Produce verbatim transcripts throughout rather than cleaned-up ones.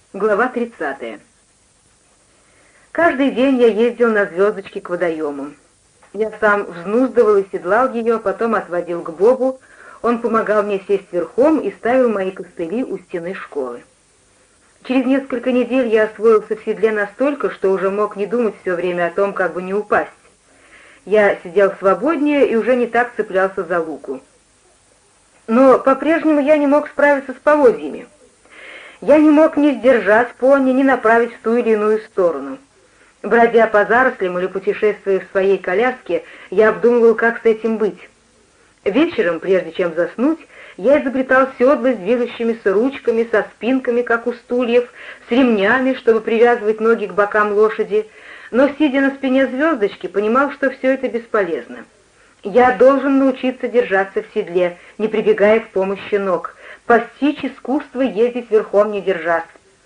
Глава тридцатая. Каждый день я ездил на звездочке к водоему. Я сам взнуздывал и седлал ее, потом отводил к Бобу, он помогал мне сесть верхом и ставил мои костыли у стены школы. Через несколько недель я освоился в седле настолько, что уже мог не думать все время о том, как бы не упасть. Я сидел свободнее и уже не так цеплялся за луку. Но по-прежнему я не мог справиться с поводьями. Я не мог ни сдержать пони, ни направить в ту или иную сторону. Бродя по зарослям или путешествуя в своей коляске, я обдумывал, как с этим быть. Вечером, прежде чем заснуть, я изобретал седла с движущимися ручками, со спинками, как у стульев, с ремнями, чтобы привязывать ноги к бокам лошади, но, сидя на спине звездочки, понимал, что все это бесполезно. Я должен научиться держаться в седле, не прибегая к помощи ног, постичь искусство ездить верхом не держась.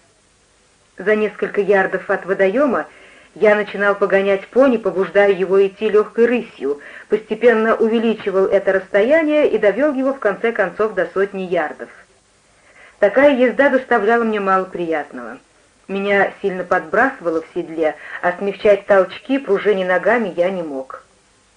За несколько ярдов от водоема я начинал погонять пони, побуждая его идти легкой рысью, постепенно увеличивал это расстояние и довел его в конце концов до сотни ярдов. Такая езда доставляла мне мало приятного. Меня сильно подбрасывало в седле, а смягчать толчки пружине ногами я не мог.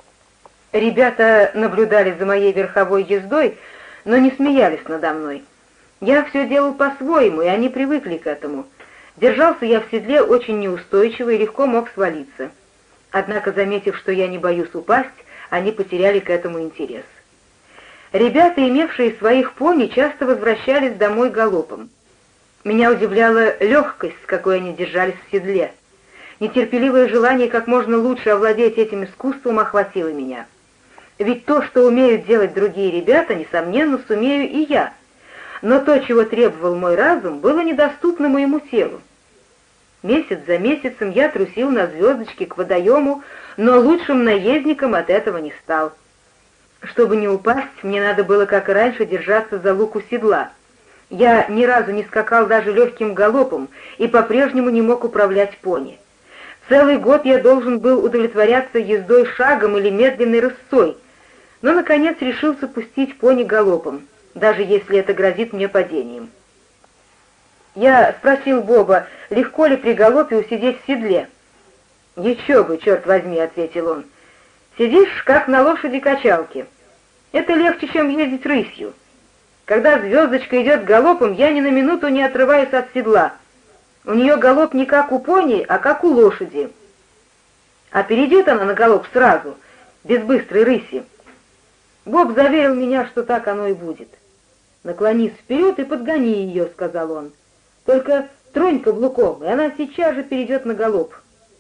Ребята наблюдали за моей верховой ездой, но не смеялись надо мной. Я все делал по-своему, и они привыкли к этому. Держался я в седле очень неустойчиво и легко мог свалиться. Однако, заметив, что я не боюсь упасть, они потеряли к этому интерес. Ребята, имевшие своих пони, часто возвращались домой галопом. Меня удивляла легкость, с какой они держались в седле. Нетерпеливое желание как можно лучше овладеть этим искусством охватило меня. Ведь то, что умеют делать другие ребята, несомненно, сумею и я. Но то, чего требовал мой разум, было недоступно моему телу. Месяц за месяцем я трусил на звездочке к водоему, но лучшим наездником от этого не стал. Чтобы не упасть, мне надо было, как и раньше, держаться за луку седла. Я ни разу не скакал даже легким галопом и по-прежнему не мог управлять пони. Целый год я должен был удовлетворяться ездой шагом или медленной рысцой, но, наконец, решился пустить пони галопом, даже если это грозит мне падением. Я спросил Боба, легко ли при галопе усидеть в седле. «Еще бы, черт возьми», — ответил он, — «сидишь, как на лошади-качалке. Это легче, чем ездить рысью. Когда звездочка идет галопом, я ни на минуту не отрываюсь от седла. У нее галоп не как у пони, а как у лошади. А перейдет она на галоп сразу, без быстрой рыси. Боб заверил меня, что так оно и будет. «Наклонись вперед и подгони ее», — сказал он. «Только тронь каблуком, и она сейчас же перейдет на галоп».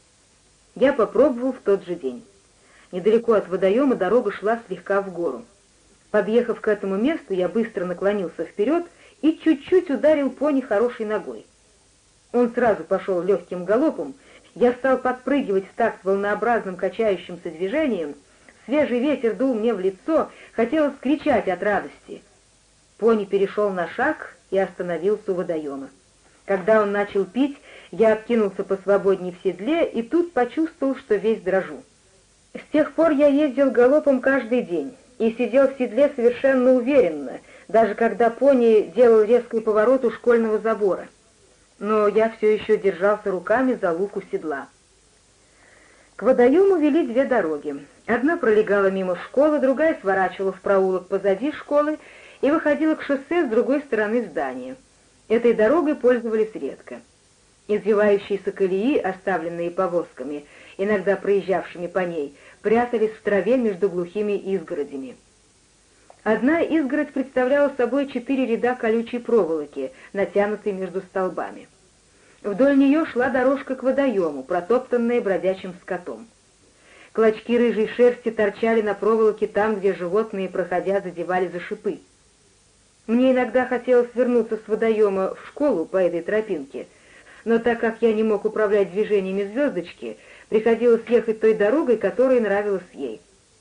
Я попробовал в тот же день. Недалеко от водоема дорога шла слегка в гору. Подъехав к этому месту, я быстро наклонился вперед и чуть-чуть ударил пони хорошей ногой. Он сразу пошел легким галопом, я стал подпрыгивать в такт волнообразным качающимся движением, свежий ветер дул мне в лицо, хотелось кричать от радости. Пони перешел на шаг и остановился у водоема. Когда он начал пить, я откинулся посвободнее в седле и тут почувствовал, что весь дрожу. С тех пор я ездил галопом каждый день и сидел в седле совершенно уверенно, даже когда пони делал резкий поворот у школьного забора. Но я все еще держался руками за луку седла. К водоему вели две дороги. Одна пролегала мимо школы, другая сворачивала в проулок позади школы и выходила к шоссе с другой стороны здания. Этой дорогой пользовались редко. Извивающиеся колеи, оставленные повозками, иногда проезжавшими по ней, прятались в траве между глухими изгородями. Одна изгородь представляла собой четыре ряда колючей проволоки, натянутой между столбами. Вдоль нее шла дорожка к водоему, протоптанная бродячим скотом. Клочки рыжей шерсти торчали на проволоке там, где животные, проходя, задевали за шипы. Мне иногда хотелось вернуться с водоема в школу по этой тропинке, но так как я не мог управлять движениями звездочки, приходилось ехать той дорогой, которая нравилась ей.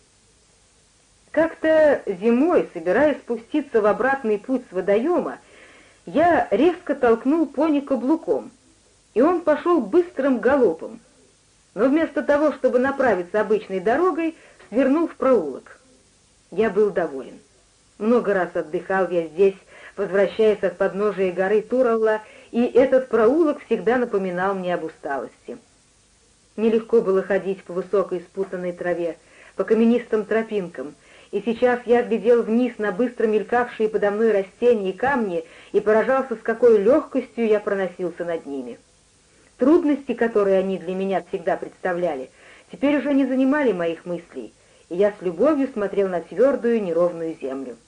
Как-то зимой, собираясь спуститься в обратный путь с водоема, я резко толкнул пони каблуком, и он пошел быстрым галопом, но вместо того, чтобы направиться обычной дорогой, свернул в проулок. Я был доволен. Много раз отдыхал я здесь, возвращаясь от подножия горы Туралла, и этот проулок всегда напоминал мне об усталости. Нелегко было ходить по высокой спутанной траве, по каменистым тропинкам, и сейчас я глядел вниз на быстро мелькавшие подо мной растения и камни и поражался, с какой легкостью я проносился над ними. Трудности, которые они для меня всегда представляли, теперь уже не занимали моих мыслей, и я с любовью смотрел на твердую неровную землю.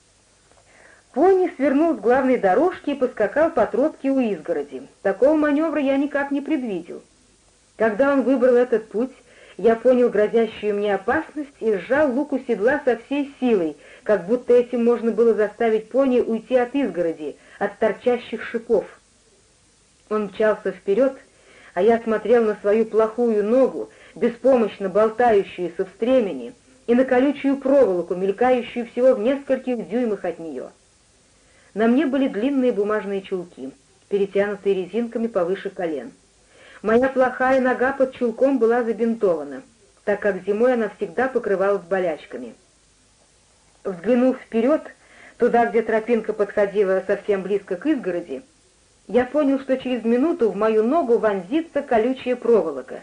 Пони свернул с главной дорожки и поскакал по тропке у изгороди. Такого маневра я никак не предвидел. Когда он выбрал этот путь, я понял грозящую мне опасность и сжал луку седла со всей силой, как будто этим можно было заставить пони уйти от изгороди, от торчащих шипов. Он мчался вперед, а я смотрел на свою плохую ногу, беспомощно болтающуюся в стремени, и на колючую проволоку, мелькающую всего в нескольких дюймах от нее. На мне были длинные бумажные чулки, перетянутые резинками повыше колен. Моя плохая нога под чулком была забинтована, так как зимой она всегда покрывалась болячками. Взглянув вперед, туда, где тропинка подходила совсем близко к изгороди, я понял, что через минуту в мою ногу вонзится колючая проволока.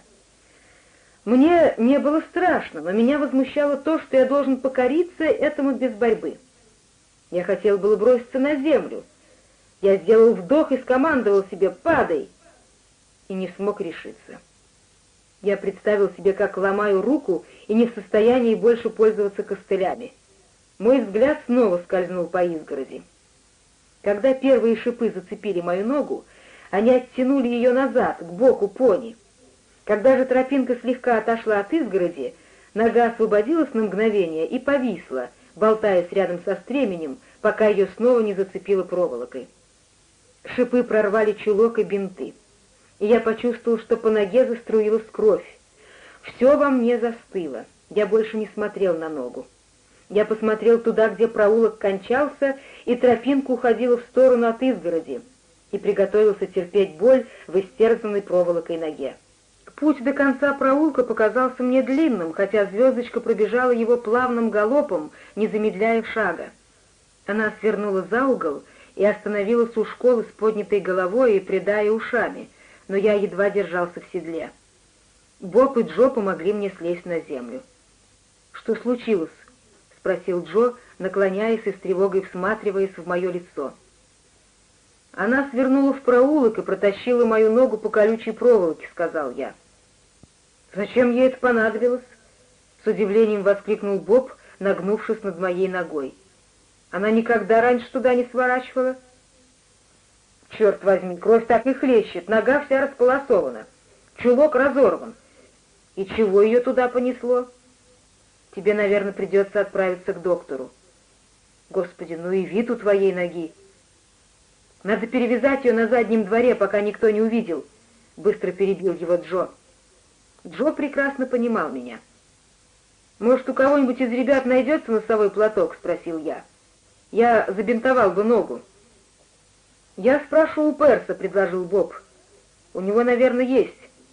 Мне не было страшно, но меня возмущало то, что я должен покориться этому без борьбы. Я хотел было броситься на землю. Я сделал вдох и скомандовал себе «Падай!» и не смог решиться. Я представил себе, как ломаю руку и не в состоянии больше пользоваться костылями. Мой взгляд снова скользнул по изгороди. Когда первые шипы зацепили мою ногу, они оттянули ее назад, к боку пони. Когда же тропинка слегка отошла от изгороди, нога освободилась на мгновение и повисла, болтаясь рядом со стременем, пока ее снова не зацепило проволокой. Шипы прорвали чулок и бинты, и я почувствовал, что по ноге заструилась кровь. Все во мне застыло, я больше не смотрел на ногу. Я посмотрел туда, где проулок кончался, и тропинка уходила в сторону от изгороди, и приготовился терпеть боль в истерзанной проволокой ноге. Путь до конца проулка показался мне длинным, хотя звездочка пробежала его плавным галопом, не замедляя шага. Она свернула за угол и остановилась у школы с поднятой головой и прядая ушами, но я едва держался в седле. Боб и Джо помогли мне слезть на землю. «Что случилось?» — спросил Джо, наклоняясь и с тревогой всматриваясь в мое лицо. «Она свернула в проулок и протащила мою ногу по колючей проволоке», — сказал я. «Зачем ей это понадобилось?» — с удивлением воскликнул Боб, нагнувшись над моей ногой. «Она никогда раньше туда не сворачивала?» «Черт возьми, кровь так и хлещет, нога вся располосована, чулок разорван. И чего ее туда понесло? Тебе, наверное, придется отправиться к доктору. Господи, ну и вид у твоей ноги. Надо перевязать ее на заднем дворе, пока никто не увидел», — быстро перебил его Джо. Джо прекрасно понимал меня. «Может, у кого-нибудь из ребят найдется носовой платок?» — спросил я. «Я забинтовал бы ногу». «Я спрошу у Перса», — предложил Боб. «У него, наверное, есть».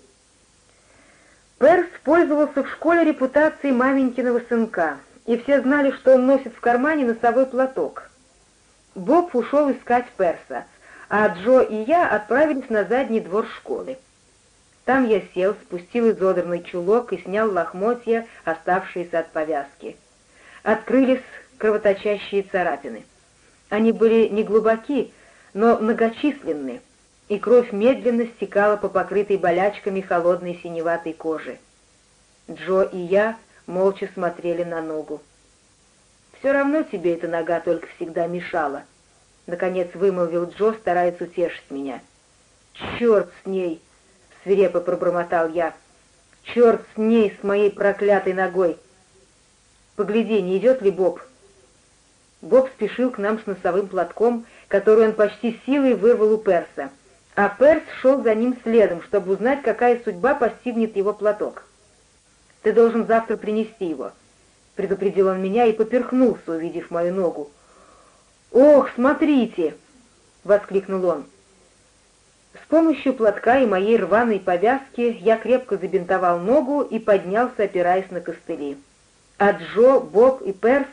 Перс пользовался в школе репутацией маменькиного сынка, и все знали, что он носит в кармане носовой платок. Боб ушел искать Перса, а Джо и я отправились на задний двор школы. Там я сел, спустил изодранный чулок и снял лохмотья, оставшиеся от повязки. Открылись кровоточащие царапины. Они были неглубоки, но многочисленны, и кровь медленно стекала по покрытой болячками холодной синеватой кожи. Джо и я молча смотрели на ногу. «Все равно тебе эта нога только всегда мешала», — наконец вымолвил Джо, стараясь утешить меня. «Черт с ней!» — свирепо пробормотал я. «Черт с ней, с моей проклятой ногой! Погляди, не идет ли Боб?» Боб спешил к нам с носовым платком, который он почти силой вырвал у Перса, а Перс шел за ним следом, чтобы узнать, какая судьба постигнет его платок. «Ты должен завтра принести его», — предупредил он меня и поперхнулся, увидев мою ногу. «Ох, смотрите!» — воскликнул он. С помощью платка и моей рваной повязки я крепко забинтовал ногу и поднялся, опираясь на костыли. А Джо, Боб и Перс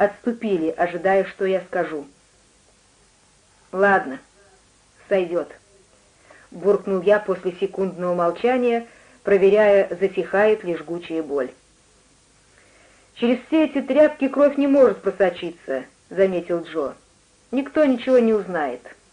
отступили, ожидая, что я скажу. «Ладно, сойдет», буркнул я после секундного молчания, проверяя, затихает ли жгучая боль. «Через все эти тряпки кровь не может просочиться», — заметил Джо. «Никто ничего не узнает».